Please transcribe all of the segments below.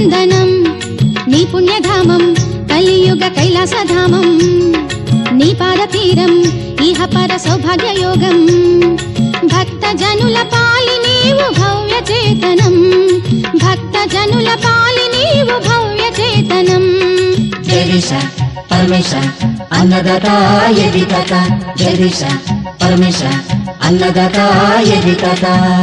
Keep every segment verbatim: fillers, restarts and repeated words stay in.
వందనం నీ పుణ్యధామం కలియుగ కైలాసధామం నీ పాదతీరం ఇహ పర సౌభాగ్య యోగం భక్త జనుల పాలి నీవు భవ్య చేతనం భక్త జనుల పాలి నీవు భవ్య చేతనం జగదీశ పరమేశ అన్నదాత యదితాత జగదీశ పరమేశ అన్నదాత యదితాత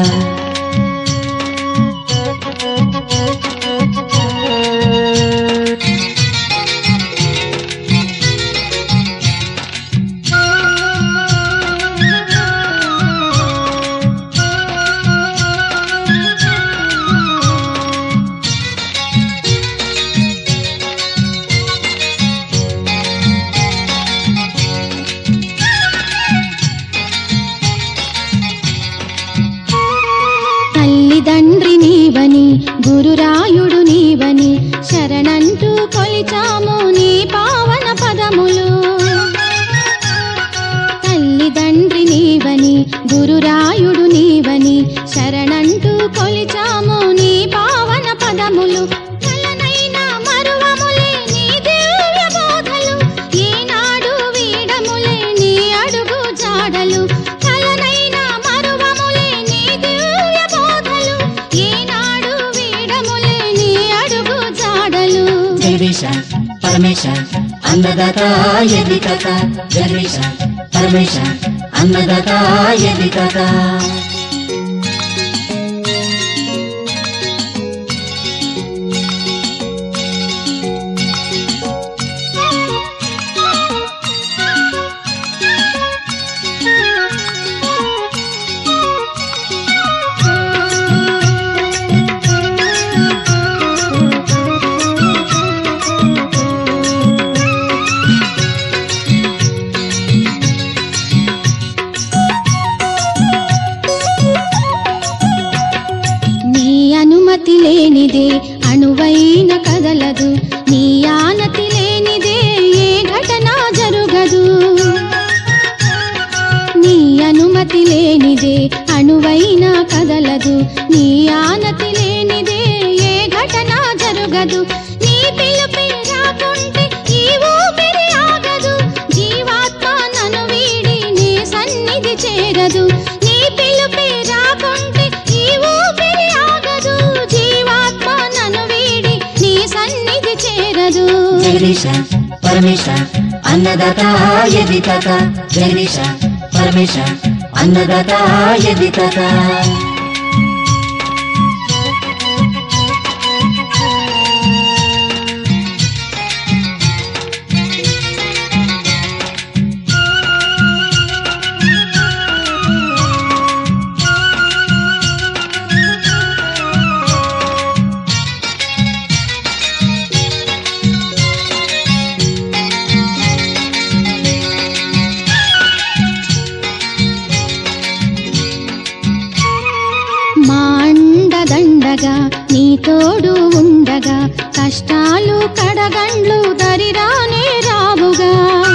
తల్లిదండ్రి నీవని గురురాయుడు నీవని శరణంటూ కొలిచాము నీ పావన పదములు తల్లిదండ్రి నీవని గురురాయుడు నీవని శరణంటూ కొలిచాము నీ పావన పదములు కలనైనా మరువములే నీ దివ్య బోధలు ఏనాడు వీడములే నీ అడుగు జాడలు కలనైనా మరువములే నీ దివ్య బోధలు ఏనాడు వీడములే నీ అడుగు జాడలు జగదీశ పరమేశ అన్నదాత యదితాత జగదీశ పరమేశ అన్నదాత యదితాత నీ అనుమతి లేనిదే అణువైన కదలదు నీ ఆనతి లేనిదే ఏ ఘటన జరుగదు నీ అనుమతి లేనిదే అణువైన కదలదు నీ ఆనతి లేనిదే ఏ ఘటన జరుగదు నీ పిలుపే రాకుంటే ఈ ఊపిరి ఆగదు జీవాత్మ నన్ను వీడి నీ సన్నిధి చేరదు నీ పిలుపే రాకుంటే ఈ ఊపిరి ఆగదు జీవాత్మ నన్ను వీడి నీ సన్నిధి చేరదు జగదీశ పరమేశ అన్నదాత యదితాత జగదీశ పరమేశ అన్నదాత యదితాత మా అండదండగా నీ తోడు ఉండగా కష్టాలు కడగండ్లు దరిరానే రావుగా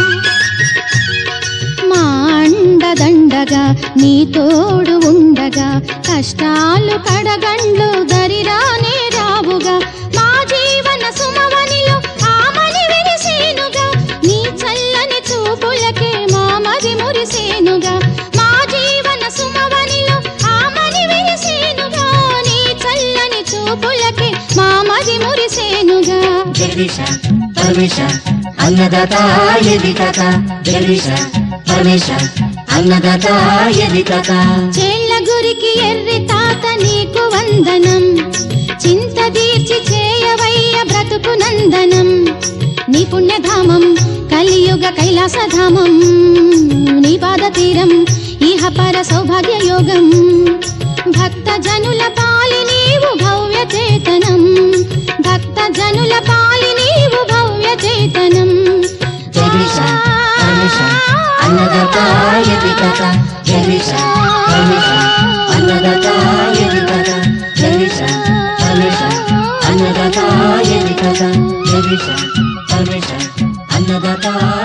మా అండదండగా నీ తోడు ఉండగా కష్టాలు కడగండ్లు దరిరానే రావుగా మా జీవన సుమవనిలో ఆమని విరిసేనుగా నీ చల్లని చూపులకే మా మది మురిసేనుగా మా జీవన సుమవనిలో ఆమని విరిసేనుగా నీ చల్లని చూపులకే మా మది మురిసేనుగా జగదీశ పరమేశ అన్నదాత యదితాత జగదీశ పరమేశ అన్నదాత యదితాత చేళ్ళ గురికి ఎర్రి తాత నీకు వందనం చింత తీర్చి చేయవయ్య బ్రతుకు నందనం నీ పుణ్యధామం కలియుగ కైలాసధామం నీ పాదతీరం ఇహ పర సౌభాగ్య యోగం భక్త జనుల పాలి నీవు భవ్య చేతనం భక్త జనుల పాలి నీవు భవ్య చేతనం జగదీశ పరమేశ అన్నదాత యదితాత జగదీశ పరమేశ అన్నదాత యదితాత జగదీశ పరమేశ అన్నదాత యదితాత జగదీశ పరమేశ అన్నదాత